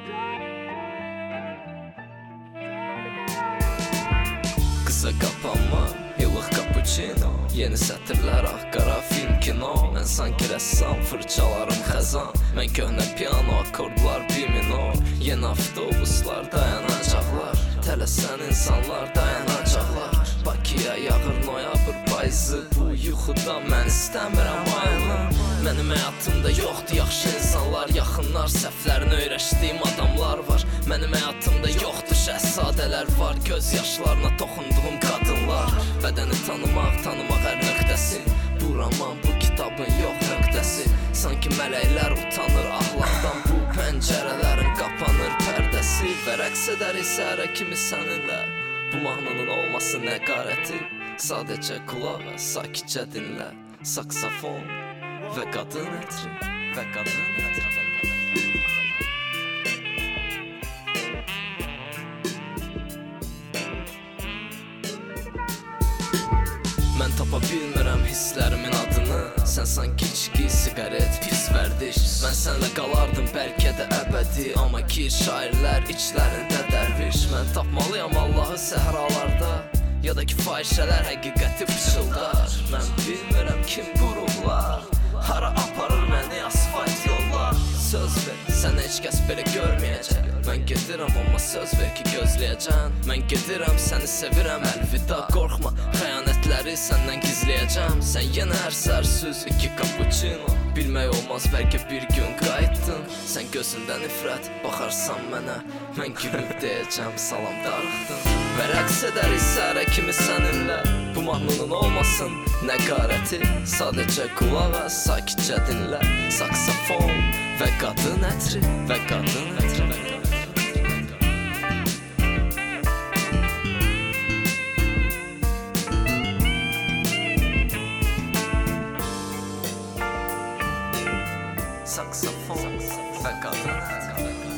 Qısa qapanma, ilıq cappuccino, yeni sətirlər, qara film, kino. Mən sanki rəssam, fırçalarım xəzan. Mən köhnə piano, akordlar, bi minor. Yeni avtobuslar, dayanacaqlar. Tələsən insanlar, dayanacaqlar. Bakıya yağır noyabr payızı. Bu yuxudan mən istəmirəm ayılım. Mənim həyatımda yoxdur yaxşı insanlar. Yaxınlar, səhvlərini öyrəşdiyim adamlar var. Mənim həyatımda yoxdur şəhzadələr var. Göz yaşlarına toxunduğum qadınlar. Bədəni tanımaq hər nöqtəsi. Bu roman, bu kitabın yox nöqtəsi. Sanki mələklər utanır ahlardan. Bu pəncərələrin qapanır pərdəsi. Və rəqs edərik səhərə kimi səninlə. Bu mahnının olması nə qarəti. Sadəcə qulaq və sakitcə dinlə. Saksafon və qadın ətri. Və qadın ətri. Mən tapa bilmirəm hisslərimin adını. Sən sanki içki, siqaret, pis vərdiş. Mən sənlə qalardım bəlkə də əbədi. Amma ki şairlər içlərində dərviş. Mən tapmalıyam Allahı səhralarda. Ya da ki fahişələr həqiqəti pıçıldar. Mən bilmirəm kim bu ruhlar. Hara aparır məni asfalt yollar. Söz ver, sən heç kəs belə görməyəcək. Mən gedirəm amma söz ver ki gözləyəcəm. Mən gedirəm, səni sevirəm, əlvida. Qorxma, xəyanətləri səndən gizləyəcəm. Sən yenə hər səhər süz 2 cappuccino. Bilmək olmaz bəlkə bir gün qayıtdın. Sən gözündə nifrət, baxarsan mənə. Mən gülüb deyəcəm, salam darıxdın. Və rəqs edərik səhərə kimi səninlə. Bu mahnının olmasın nə qarəti. Sadəcə qulaq as, sakitcə dinlə. Saksafon və qadın ətri. Və qadın ətri. Saksafon və qadın ətri.